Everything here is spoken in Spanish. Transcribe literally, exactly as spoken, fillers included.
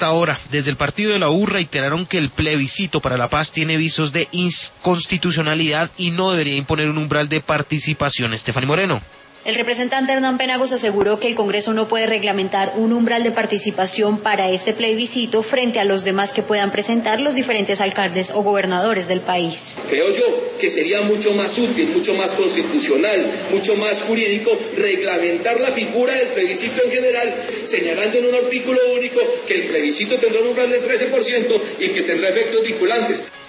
hasta ahora. Desde el partido de la U reiteraron que el plebiscito para la paz tiene visos de inconstitucionalidad y no debería imponer un umbral de participación. Estefanía Moreno. El representante Hernán Penagos aseguró que el Congreso no puede reglamentar un umbral de participación para este plebiscito frente a los demás que puedan presentar los diferentes alcaldes o gobernadores del país. Creo yo que sería mucho más útil, mucho más constitucional, mucho más jurídico reglamentar la figura del plebiscito en general, señalando en un artículo único que el plebiscito tendrá un umbral del trece por ciento y que tendrá efectos vinculantes.